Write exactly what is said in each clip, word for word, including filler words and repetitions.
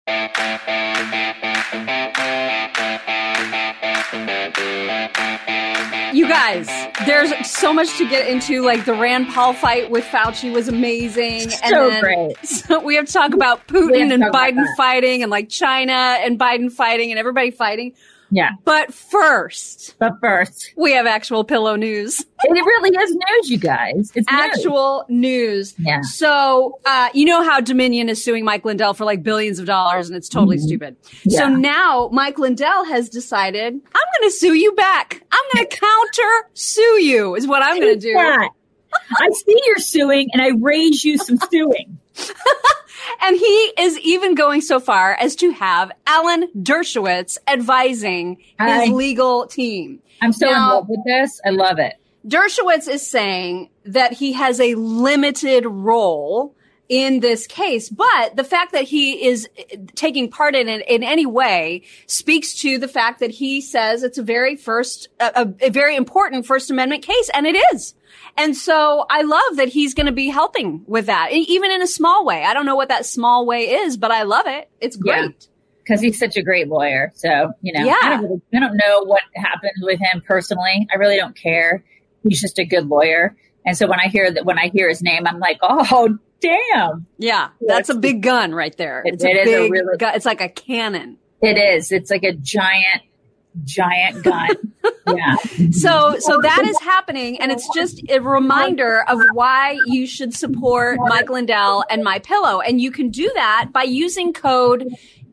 You guys, there's so much to get into. Like the Rand Paul fight with Fauci was amazing. So and then, great. So we have to talk about Putin and Biden fighting and like China and Biden fighting and everybody fighting. Yeah. But first, but first, we have actual pillow news. It really is news, you guys. It's actual news. news. Yeah. So, uh, you know how Dominion is suing Mike Lindell for like billions of dollars and it's totally mm-hmm. stupid. Yeah. So now Mike Lindell has decided, I'm going to sue you back. I'm going to counter sue you is what I'm going to do. That. I see you're suing and I raise you some suing. And he is even going so far as to have Alan Dershowitz advising his I, legal team. I'm so now, in love with this. I love it. Dershowitz is saying that he has a limited role in this case, but the fact that he is taking part in it in any way speaks to the fact that he says it's a very first, a, a very important First Amendment case, and it is. And so I love that he's going to be helping with that, even in a small way. I don't know what that small way is, but I love it. It's great. Because yeah, he's such a great lawyer. So, you know, yeah. I, don't really, I don't know what happened with him personally. I really don't care. He's just a good lawyer. And so when I hear that, when I hear his name, I'm like, oh, damn. Yeah, that's a big gun right there. It, it's it a is big a really, gun. It's like a cannon. It is. It's like a giant, giant gun. Yeah. So, so that is happening. And it's just a reminder of why you should support Mike Lindell and My Pillow. And you can do that by using code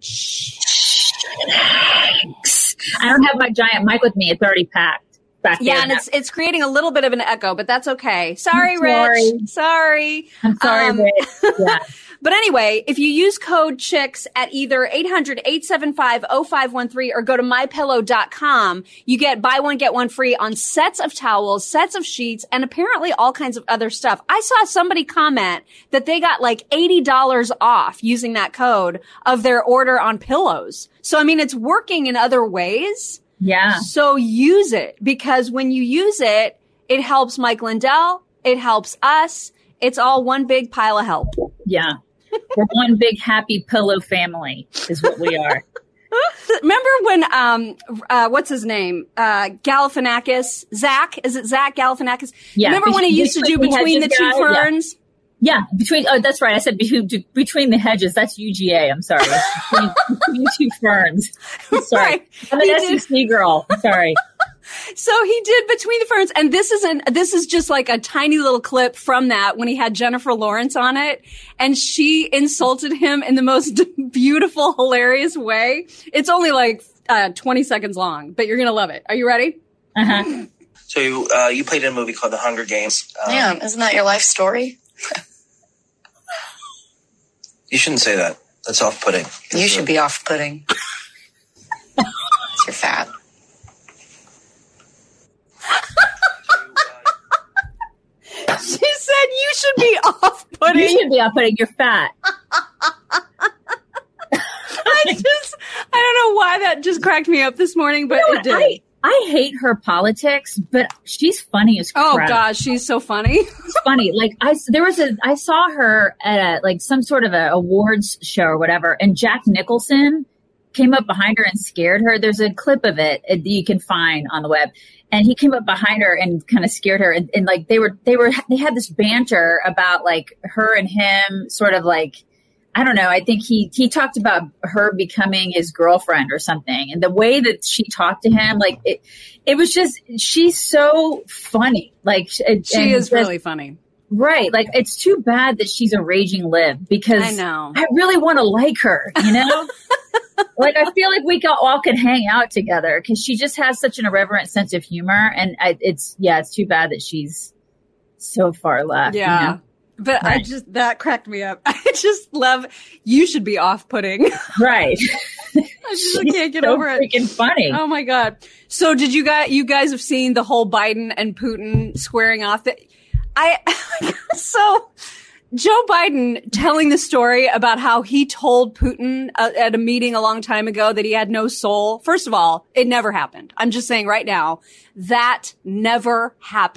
Shanks. I don't have my giant mic with me. It's already packed. Back yeah, and it's it's creating a little bit of an echo, but that's okay. Sorry, sorry. Rich. Sorry. I'm sorry, um, Rich. Yeah. But anyway, if you use code CHICKS at either eight hundred, eight seven five, oh five one three or go to my pillow dot com, you get buy one, get one free on sets of towels, sets of sheets, and apparently all kinds of other stuff. I saw somebody comment that they got like eighty dollars off using that code of their order on pillows. So, I mean, it's working in other ways. Yeah. So use it, because when you use it, it helps Mike Lindell. It helps us. It's all one big pile of help. Yeah. We're one big happy pillow family is what we are. Remember when, um, uh, what's his name? Uh, Galifianakis, Zach, is it Zach Galifianakis? Yeah. Remember when he used to do Between the Two guy? Ferns? Yeah. Yeah, between, oh, that's right. I said between, between the hedges. That's U G A. I'm sorry. Between, between two ferns. I'm sorry. Right. I'm an S E C girl. I'm sorry. So he did Between the Ferns. And this isn't, this is just like a tiny little clip from that when he had Jennifer Lawrence on it. And she insulted him in the most beautiful, hilarious way. It's only like uh, twenty seconds long, but you're going to love it. Are you ready? Uh-huh. So you, uh, you played in a movie called The Hunger Games. Um, Damn, isn't that your life story? You shouldn't say that. That's off-putting. You should be off-putting. You're fat. She said you should be off-putting. You should be off-putting. You're fat. I just, I don't know why that just cracked me up this morning, but you know it did. I, I hate her politics, but she's funny as crap. Oh gosh, she's so funny. She's funny. Like I, there was a, I saw her at a, like some sort of a awards show or whatever, and Jack Nicholson came up behind her and scared her. There's a clip of it that you can find on the web. And he came up behind her and kind of scared her. And, and like they were, they were, they had this banter about like her and him sort of like, I don't know. I think he, he talked about her becoming his girlfriend or something. And the way that she talked to him, like it, it was just, she's so funny. Like she is really funny. Right. Like it's too bad that she's a raging lib because I know I really want to like her, you know? Like, I feel like we all, all could hang out together because she just has such an irreverent sense of humor. And I, it's, yeah, it's too bad that she's so far left. Yeah. You know? But right. I just, that cracked me up. I just love, you should be off-putting. Right. I just I can't get so over it. Freaking funny. Oh my God. So did you guys, you guys have seen the whole Biden and Putin squaring off? That I, so Joe Biden telling the story about how he told Putin uh, at a meeting a long time ago that he had no soul. First of all, it never happened. I'm just saying right now, that never happened.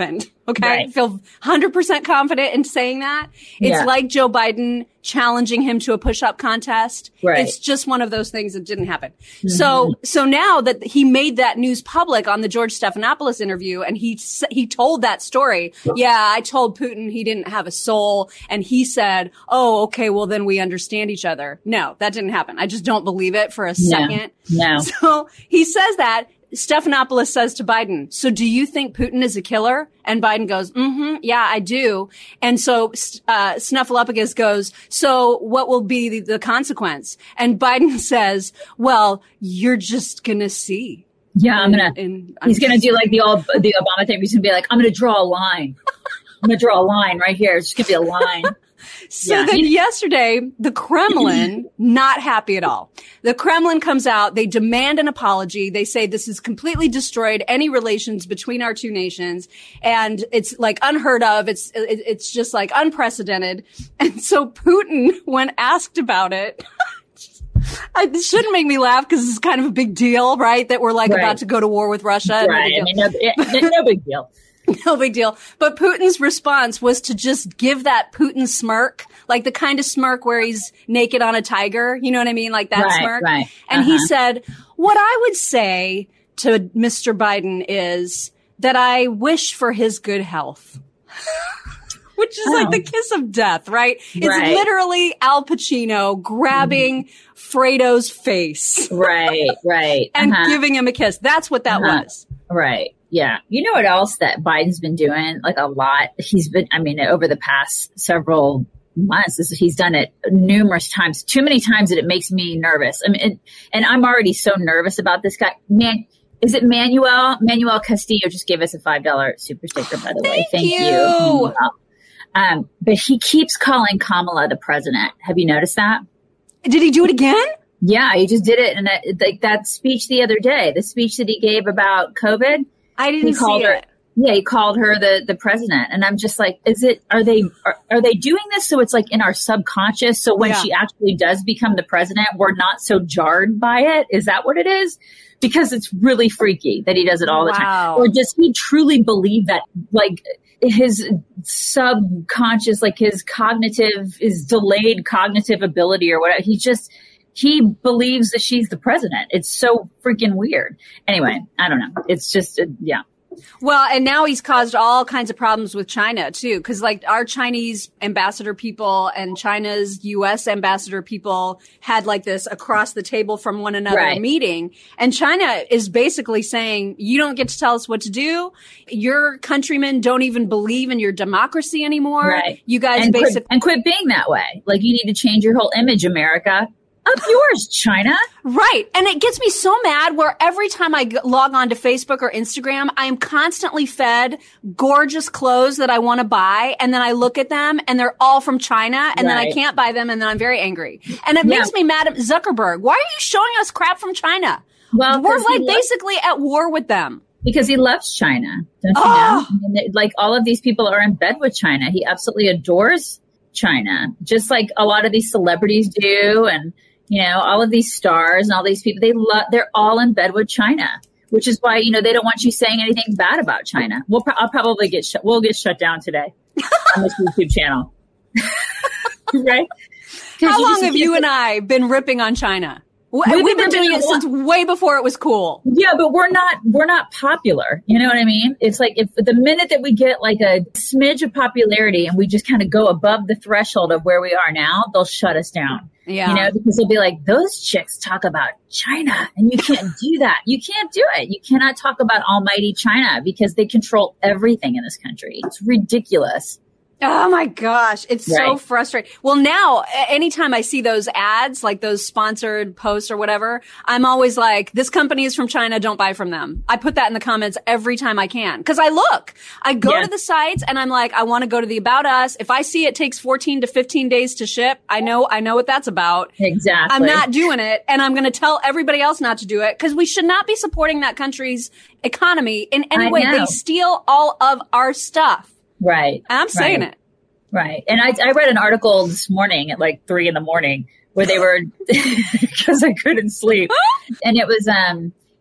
Okay. Right. I feel one hundred percent confident in saying that. It's Yeah. like Joe Biden challenging him to a push-up contest. Right. It's just one of those things that didn't happen. Mm-hmm. So, so now that he made that news public on the George Stephanopoulos interview and he, he told that story. Yeah, I told Putin he didn't have a soul. And he said, oh, okay, well then we understand each other. No, that didn't happen. I just don't believe it for a second. No. So he says that. Stephanopoulos says to Biden, so do you think Putin is a killer? And Biden goes, mm-hmm, yeah, I do. And so uh, Snuffleupagus goes, so what will be the, the consequence? And Biden says, well, you're just going to see. Yeah, I'm going to. He's going to do like the old, the Obama thing. He's going to be like, I'm going to draw a line. I'm going to draw a line right here. It's just going to be a line. So yeah. then yesterday, the Kremlin, not happy at all. The Kremlin comes out. They demand an apology. They say this has completely destroyed any relations between our two nations. And it's like unheard of. It's, it, it's just like unprecedented. And so Putin, when asked about it, I, this shouldn't make me laugh because it's kind of a big deal, right? That we're like right. about to go to war with Russia. Right. No I mean, no, it, no big deal. No big deal. But Putin's response was to just give that Putin smirk, like the kind of smirk where he's naked on a tiger. You know what I mean? Like that right, smirk. Right. And uh-huh. he said, what I would say to Mister Biden is that I wish for his good health. Which is oh. like the kiss of death, right? It's right. literally Al Pacino grabbing mm. Fredo's face. Right, right. and uh-huh. giving him a kiss. That's what that uh-huh. was. Right. Yeah. You know what else that Biden's been doing? Like a lot. He's been, I mean, over the past several months, this, he's done it numerous times, too many times that it makes me nervous. I mean, and, and I'm already so nervous about this guy. Man, is it Manuel? Manuel Castillo just gave us a five dollars super sticker, by the way. Thank Thank you. you. Um, but he keeps calling Kamala the president. Have you noticed that? Did he do it again? Yeah, he just did it. And that, like that speech the other day, the speech that he gave about COVID. I didn't he called see her, it. Yeah, he called her the, the president. And I'm just like, is it, are they, are, are they doing this so it's like in our subconscious? So when yeah. she actually does become the president, we're not so jarred by it? Is that what it is? Because it's really freaky that he does it all the wow. time. Or does he truly believe that, like, his subconscious, like his cognitive, his delayed cognitive ability or whatever, he just, he believes that she's the president. It's so freaking weird. Anyway, I don't know. It's just, uh, yeah. Well, and now he's caused all kinds of problems with China too, because like our Chinese ambassador people and China's U S ambassador people had like this across the table from one another right. meeting, and China is basically saying, you don't get to tell us what to do. Your countrymen don't even believe in your democracy anymore. Right. You guys and basically quit, and quit being that way. Like you need to change your whole image, America. Up yours, China. Right. And it gets me so mad where every time I g- log on to Facebook or Instagram, I am constantly fed gorgeous clothes that I want to buy. And then I look at them and they're all from China and right. then I can't buy them and then I'm very angry. And it yeah. makes me mad at Zuckerberg. Why are you showing us crap from China? Well, we're like loves- basically at war with them. Because he loves China. Don't you oh. know? I mean, like all of these people are in bed with China. He absolutely adores China, just like a lot of these celebrities do. And you know, all of these stars and all these people, they love, they're all in bed with China, which is why, you know, they don't want you saying anything bad about China. We'll, pro- I'll probably get shut, we'll get shut down today on this YouTube channel. Right? How long just, have you and I been ripping on China? We've, We've been, been doing it since way before it was cool. Yeah, but we're not, we're not popular. You know what I mean? It's like if the minute that we get like a smidge of popularity and we just kind of go above the threshold of where we are now, they'll shut us down. Yeah. You know, because they'll be like, those chicks talk about China and you can't do that. You can't do it. You cannot talk about almighty China because they control everything in this country. It's ridiculous. Oh my gosh. It's right. so frustrating. Well, now anytime I see those ads, like those sponsored posts or whatever, I'm always like, this company is from China. Don't buy from them. I put that in the comments every time I can. Cause I look, I go yeah. to the sites and I'm like, I want to go to the About Us. If I see it takes fourteen to fifteen days to ship, I know, I know what that's about. Exactly. I'm not doing it. And I'm going to tell everybody else not to do it because we should not be supporting that country's economy in any I way. know. They steal all of our stuff. Right. I'm saying right. it. Right. And I, I read an article this morning at like three in the morning where they were, because I couldn't sleep. And it was, um,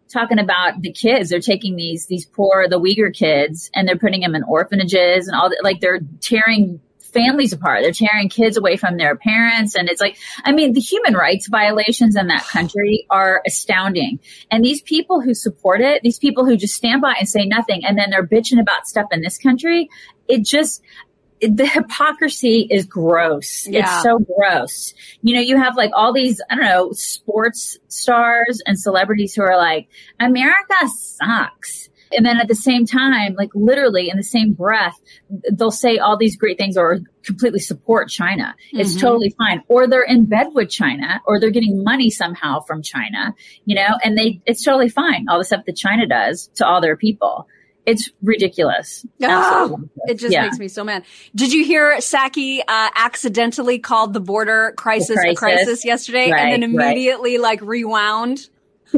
talking about the kids. They're taking these, these poor, the Uyghur kids, and they're putting them in orphanages and all that. Like they're tearing families apart. They're tearing kids away from their parents. And it's like, I mean, the human rights violations in that country are astounding. And these people who support it, these people who just stand by and say nothing, and then they're bitching about stuff in this country, it just, it, the hypocrisy is gross. Yeah. It's so gross. You know, you have like all these, I don't know, sports stars and celebrities who are like, America sucks. And then at the same time, like literally in the same breath, they'll say all these great things or completely support China. It's mm-hmm. totally fine. Or they're in bed with China, or they're getting money somehow from China, you know, and they, it's totally fine. All the stuff that China does to all their people. It's ridiculous. Oh, it just yeah. makes me so mad. Did you hear Psaki uh, accidentally called the border crisis, the crisis. a crisis yesterday right, and then immediately right. like rewound?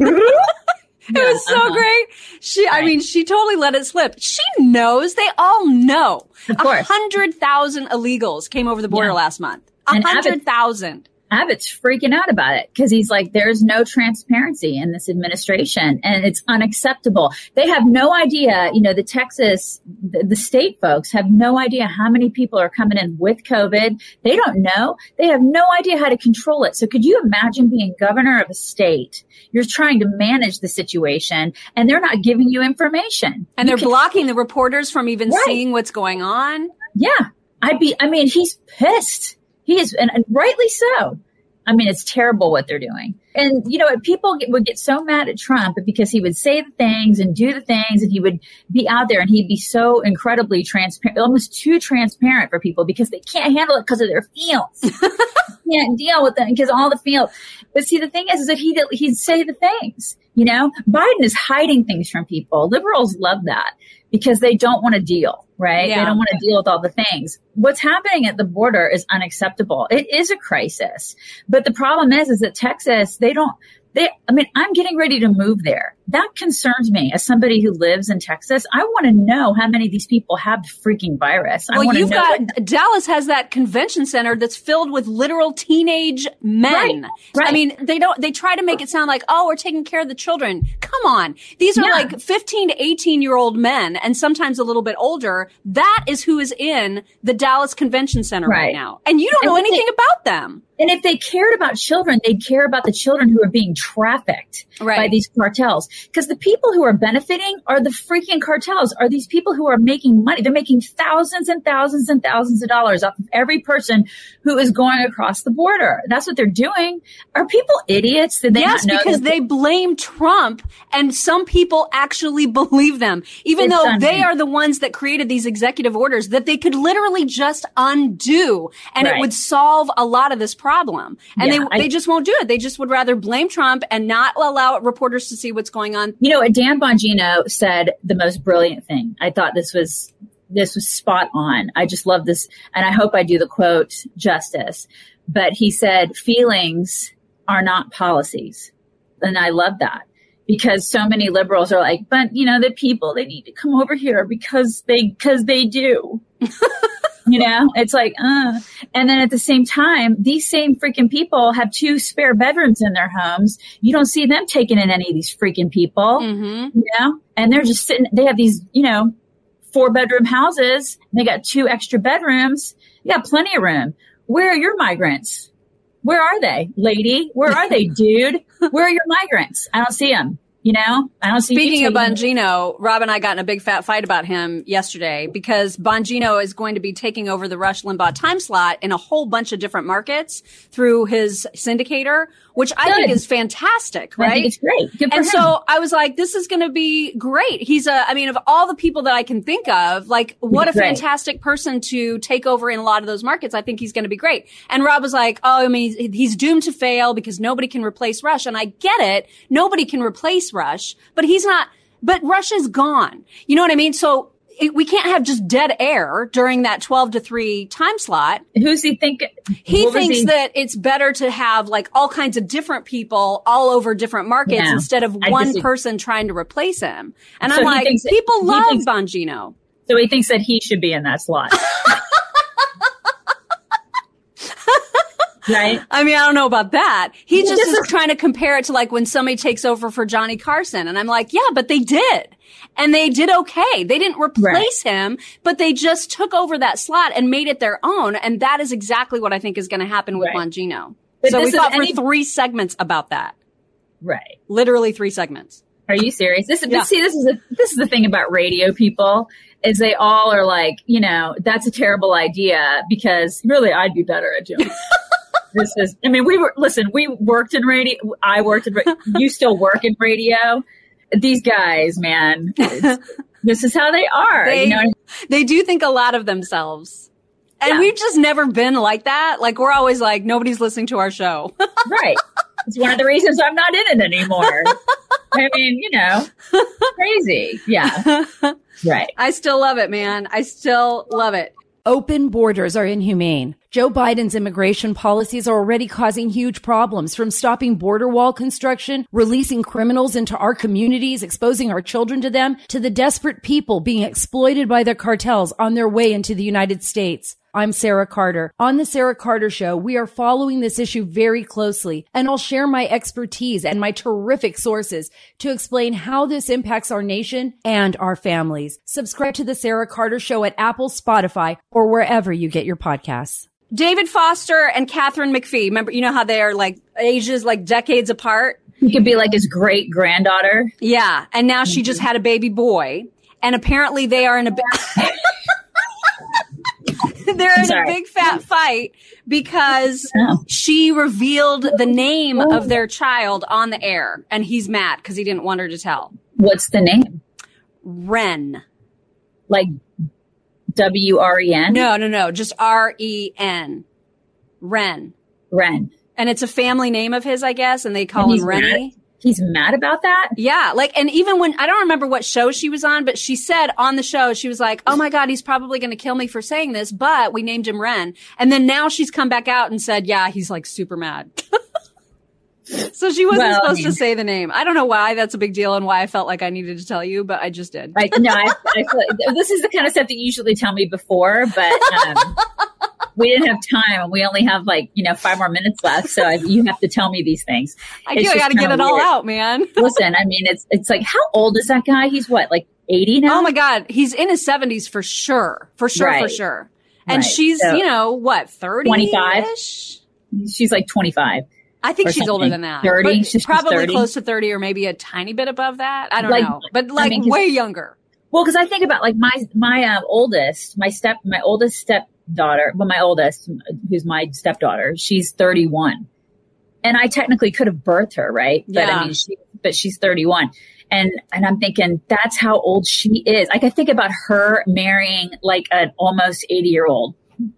It yeah, was so uh-huh. great. She, right. I mean, she totally let it slip. She knows. They all know. A hundred thousand illegals came over the border yeah. last month. A hundred thousand. Abbott's freaking out about it because he's like, there's no transparency in this administration and it's unacceptable. They have no idea, you know, the Texas, the, the state folks have no idea how many people are coming in with COVID. They don't know. They have no idea how to control it. So could you imagine being governor of a state? You're trying to manage the situation and they're not giving you information. And you they're can, blocking the reporters from even right. seeing what's going on. Yeah. I'd be, I mean, he's pissed. He is, and, and rightly so. I mean, it's terrible what they're doing. And, you know, people get, would get so mad at Trump because he would say the things and do the things, and he would be out there and he'd be so incredibly transparent, almost too transparent for people because they can't handle it because of their feels. Can't deal with them because all the feel. But see, the thing is, is that he, he'd say the things, you know, Biden is hiding things from people. Liberals love that because they don't want to deal. Right? Yeah. They don't want to deal with all the things. What's happening at the border is unacceptable. It is a crisis. But the problem is, is that Texas, they don't, they, I mean, I'm getting ready to move there. That concerns me as somebody who lives in Texas. I want to know how many of these people have the freaking virus. I well, you've know got, what, Dallas has that convention center that's filled with literal teenage men. Right, right. I mean, they don't, they try to make it sound like, oh, we're taking care of the children. Come on. These are yeah. like fifteen to eighteen year old men and sometimes a little bit older. That is who is in the Dallas Convention Center right, right now. And you don't know anything they, about them. And if they cared about children, they'd care about the children who are being trafficked right. by these cartels. Because the people who are benefiting are the freaking cartels, are these people who are making money. They're making thousands and thousands and thousands of dollars off of every person who is going across the border. That's what they're doing. Are people idiots? Did they yes, not know because they blame Trump, and some people actually believe them, even it's though stunning. They are the ones that created these executive orders that they could literally just undo, and right. it would solve a lot of this problem. problem. And yeah, they I, they just won't do it. They just would rather blame Trump and not allow reporters to see what's going on. You know, Dan Bongino said the most brilliant thing. I thought this was this was spot on. I just love this. And I hope I do the quote justice. But he said, feelings are not policies. And I love that. Because so many liberals are like, but, you know, the people, they need to come over here because they, because they do. You know, it's like, uh, and then at the same time, these same freaking people have two spare bedrooms in their homes. You don't see them taking in any of these freaking people, mm-hmm. you know, and they're just sitting, they have these, you know, four bedroom houses. They got two extra bedrooms. You got plenty of room. Where are your migrants? Where are they, lady? Where are they, dude? Where are your migrants? I don't see them. You know, I don't see. Speaking of Bongino, Rob and I got in a big fat fight about him yesterday because Bongino is going to be taking over the Rush Limbaugh time slot in a whole bunch of different markets through his syndicator, which I Good. think is fantastic, right? I think it's great. Good for and him. so I was like, this is going to be great. He's a, I mean, of all the people that I can think of, like, what a great. fantastic person to take over in a lot of those markets. I think he's going to be great. And Rob was like, oh, I mean, he's, he's doomed to fail because nobody can replace Rush. And I get it. Nobody can replace Rush, but he's not, but Rush is gone. You know what I mean? So it, we can't have just dead air during that twelve to three time slot. Who's he think? He thinks he? that it's better to have like all kinds of different people all over different markets yeah, instead of I one person trying to replace him. And so I'm like, that, people love thinks, Bongino. So he thinks that he should be in that slot. Right. I mean, I don't know about that. He Well, just this is is- trying to compare it to like when somebody takes over for Johnny Carson. And I'm like, yeah, but they did. And they did okay. They didn't replace him, but they just took over that slot and made it their own. And that is exactly what I think is going to happen with Right. Bongino. But So we this is thought any- for three segments about that. Right. Literally three segments. Are you serious? This is Yeah. see, this is the this is the thing about radio people is they all are like, you know, that's a terrible idea because really I'd be better at doing. This is, I mean, we were listen. We worked in radio. I worked in. ra- You still work in radio. These guys, man, it's- this is how they are. They, you know, they do think a lot of themselves. And Yeah. we've just never been like that. Like we're always like, nobody's listening to our show. right? It's one of the reasons I'm not in it anymore. I mean, you know, crazy. Yeah, right. I still love it, man. I still love it. Open borders are inhumane. Joe Biden's immigration policies are already causing huge problems, from stopping border wall construction, releasing criminals into our communities, exposing our children to them, to the desperate people being exploited by the cartels on their way into the United States. I'm Sarah Carter. On The Sarah Carter Show, we are following this issue very closely, and I'll share my expertise and my terrific sources to explain how this impacts our nation and our families. Subscribe to The Sarah Carter Show at Apple, Spotify, or wherever you get your podcasts. David Foster and Catherine McPhee. Remember, you know how they are like ages, like decades apart? You could be like his great granddaughter. Yeah. And now she just had a baby boy. And apparently they are in a, bi- they're in a Sorry. big fat fight because Oh. she revealed the name of their child on the air. And he's mad because he didn't want her to tell. What's the name? Ren. Like W R E N? No, no, no. Just R E N. Ren. Ren. And it's a family name of his, I guess. And they call And him he's Rennie. mad? He's mad about that? Yeah, like, and even when, I don't remember what show she was on, but she said on the show, she was like, oh my God, he's probably going to kill me for saying this, but we named him Ren. And then now she's come back out and said, yeah, he's like super mad. So she wasn't Well, I supposed mean- to say the name. I don't know why that's a big deal and why I felt like I needed to tell you, but I just did. Like, no, I, I feel like, this is the kind of stuff that you usually tell me before, but um, we didn't have time and we only have like, you know, five more minutes left. So I, you have to tell me these things. I It's do, I just got to get kinda it all weird. out, man. Listen, I mean, it's it's like, how old is that guy? He's what, like eighty now? Oh my God, he's in his seventies for sure. For sure, for Right. sure. And Right. she's, So- you know, what, thirty? twenty-five? She's like twenty-five. I think Or she's older something. than that. thirty? But She's probably thirty? close to thirty or maybe a tiny bit above that. I don't Like- know. But I like mean, 'cause- way younger. Well, because I think about like my my uh, oldest, my step, my oldest stepdaughter. Well, my oldest, who's my stepdaughter, she's thirty-one, and I technically could have birthed her, right? But Yeah. I mean, she, but she's thirty-one, and and I'm thinking that's how old she is. Like I think about her marrying like an almost eighty year old.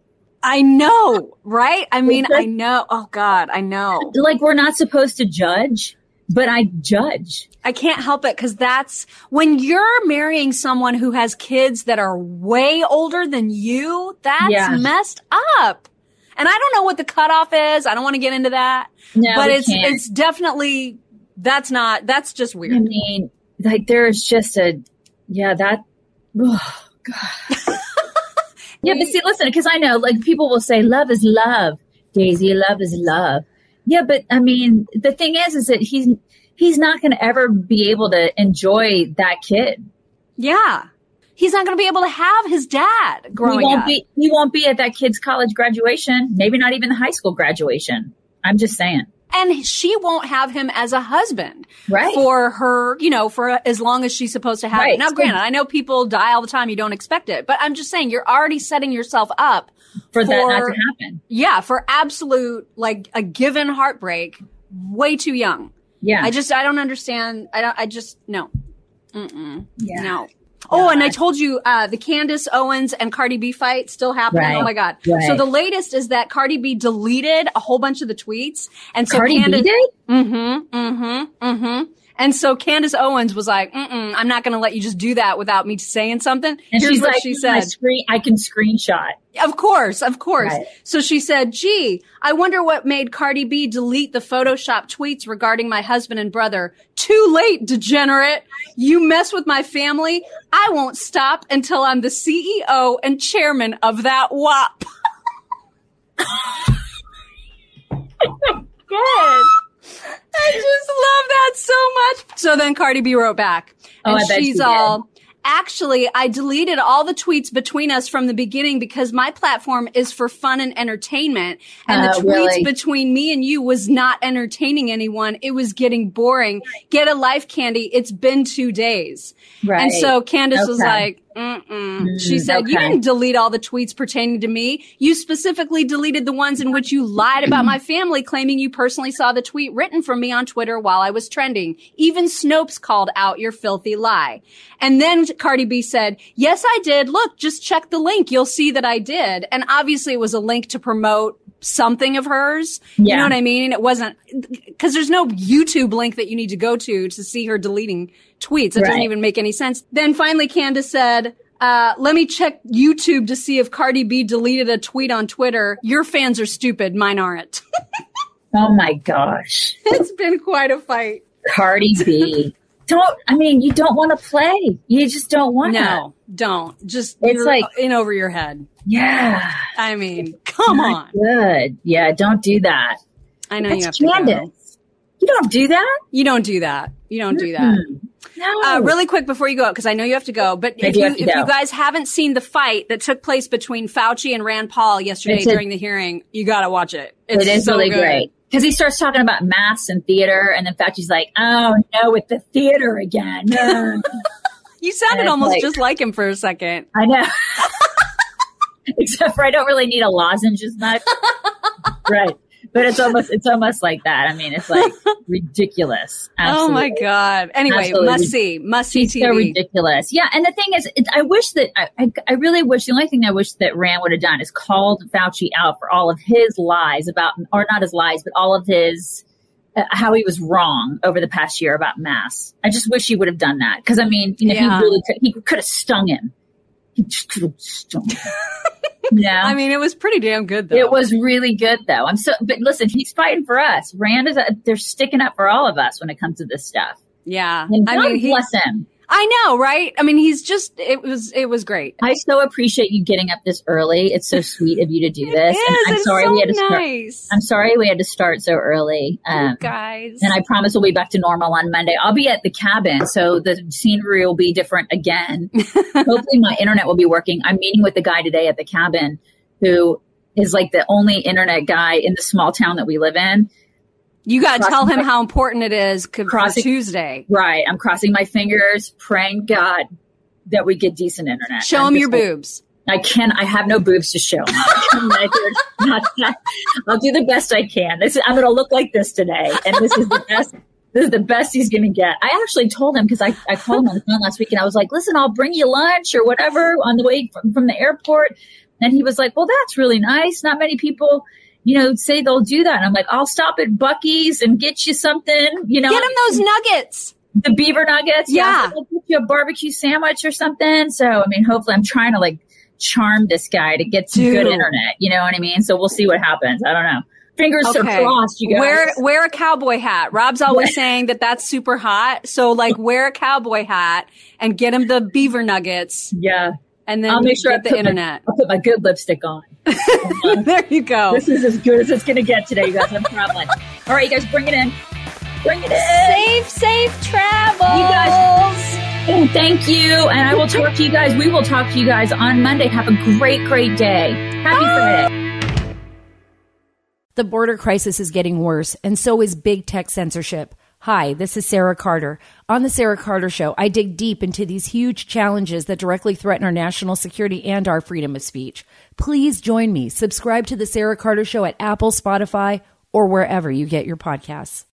I know, right? I mean, It's just- I know. Oh God, I know. Like we're not supposed to judge, but I judge. I can't help it because that's when you're marrying someone who has kids that are way older than you. That's Yeah. messed up. And I don't know what the cutoff is. I don't want to get into that. No, but we it's can't. it's definitely that's not that's just weird. I mean, like there's just a yeah that. Oh, God. Yeah, but see, listen, because I know, like, people will say, love is love. Daisy, love is love. Yeah, but I mean, the thing is, is that he's he's not going to ever be able to enjoy that kid. Yeah. He's not going to be able to have his dad growing he won't up. be. He won't be at that kid's college graduation. Maybe not even the high school graduation. I'm just saying. And she won't have him as a husband Right. for her, you know, for as long as she's supposed to have Right. it. Now, So- granted, I know people die all the time. You don't expect it, but I'm just saying you're already setting yourself up For that not For- to happen. yeah, for absolute, like a given heartbreak way too young. Yeah. I just, I don't understand. I don't, I just, no. Mm-mm. Yeah. No. Oh, and I told you, uh, the Candace Owens and Cardi B fight still happening. Right. Oh my God. Right. So the latest is that Cardi B deleted a whole bunch of the tweets. And so Cardi Candace, B did? Mm-hmm, mm-hmm, mm-hmm. And so Candace Owens was like, Mm-mm, I'm not going to let you just do that without me saying something. And Here's she's what like, she I said. screen, I can screenshot. Of course, of course. Right. So she said, gee, I wonder what made Cardi B delete the Photoshop tweets regarding my husband and brother. Too late, degenerate. You mess with my family. I won't stop until I'm the C E O and chairman of that W A P. Good. I just love that so much. So then Cardi B wrote back. Oh, And I bet she's she all, actually, I deleted all the tweets between us from the beginning because my platform is for fun and entertainment. And Uh, the tweets really? between me and you was not entertaining anyone. It was getting boring. Get a life, Candy. It's been two days. Right. And so Candace was Okay. like, mm-mm. Mm, She said, you okay. didn't delete all the tweets pertaining to me. You specifically deleted the ones in which you lied about my family, claiming you personally saw the tweet written from me on Twitter while I was trending. Even Snopes called out your filthy lie. And then Cardi B said, yes, I did. Look, just check the link. You'll see that I did. And obviously it was a link to promote something of hers. Yeah. You know what I mean? It wasn't, because there's no YouTube link that you need to go to to see her deleting tweets. It Right. doesn't even make any sense. Then finally Candace said, uh, let me check YouTube to see if Cardi B deleted a tweet on Twitter. Your fans are stupid. Mine aren't. Oh my gosh. It's been quite a fight. Cardi B. Don't, I mean, you don't want to play. You just don't want to. No, don't. Just, It's you're like- in over your head. Yeah. I mean, come on. Not good. Yeah, don't do that. I know you have That's to go. Candace. You don't do that? You don't do that. You don't do that. Mm. No. Uh, really quick before you go, because I know you have to go, but I if do you have to if go. you guys haven't seen the fight that took place between Fauci and Rand Paul yesterday It's a- during the hearing, you got to watch it. It's It is so really good. great. Because he starts talking about masks and theater, and then Fauci's like, oh, no, with the theater again. No. You sounded And it's almost like- just like him for a second. I know. Except for I don't really need a lozenge as much. Right. But it's almost it's almost like that. I mean, it's like ridiculous. Oh my Absolutely. God. Anyway, Absolutely. must see, must see He's T so V. ridiculous. Yeah, and the thing is, it, I wish that I, I, I really wish the only thing I wish that Rand would have done is called Fauci out for all of his lies about, or not his lies, but all of his uh, how he was wrong over the past year about masks. I just wish he would have done that because I mean, you know, Yeah. he really could, he could have stung him. He just could have stung him. Yeah. I mean, it was pretty damn good though. It was really good though. I'm so, but listen, he's fighting for us. Rand is, a, they're sticking up for all of us when it comes to this stuff. Yeah. And God I mean, he, bless him. I know, right? I mean, he's just, it was, it was great. I so appreciate you getting up this early. It's so sweet of you to do this. It And is. I'm It's sorry so we had to start. nice. I'm sorry we had to start so early. Um, Guys. and I promise we'll be back to normal on Monday. I'll be at the cabin, so the scenery will be different again. Hopefully my internet will be working. I'm meeting with the guy today at the cabin who is like the only internet guy in the small town that we live in. You got to Crossing tell him my- how important it is co- for Crossing- Tuesday. Right. I'm crossing my fingers, praying God that we get decent internet. Show I'm him your just- boobs. I can. I have no boobs to show. I'm measured, not that. I'll do the best I can. This is, I'm going to look like this today, and this is the best. This is the best he's going to get. I actually told him because I, I called him on the phone last week, and I was like, "Listen, I'll bring you lunch or whatever on the way from, from the airport." And he was like, "Well, that's really nice. Not many people, you know, say they'll do that." And I'm like, "I'll stop at Buc-ee's and get you something. You know, Get him those nuggets. the beaver nuggets. Yeah. I was like, I'll get you a barbecue sandwich or something." So, I mean, hopefully I'm trying to like charm this guy to get some Dude. good internet. You know what I mean? So we'll see what happens. I don't know. Fingers are Okay. crossed, you guys. Wear wear a cowboy hat. Rob's always saying that that's super hot. So like wear a cowboy hat and get him the beaver nuggets, yeah. and then I'll make sure I get the put internet. My, I'll put my good lipstick on. There you go. This is as good as it's going to get today, you guys. I'm traveling. All right, you guys, bring it in. Bring it in. Safe, safe travels. You guys- Oh, thank you. And I will talk to you guys. We will talk to you guys on Monday. Have a great, great day. Happy Friday. The border crisis is getting worse, and so is big tech censorship. Hi, this is Sarah Carter. On The Sarah Carter Show, I dig deep into these huge challenges that directly threaten our national security and our freedom of speech. Please join me. Subscribe to The Sarah Carter Show at Apple, Spotify, or wherever you get your podcasts.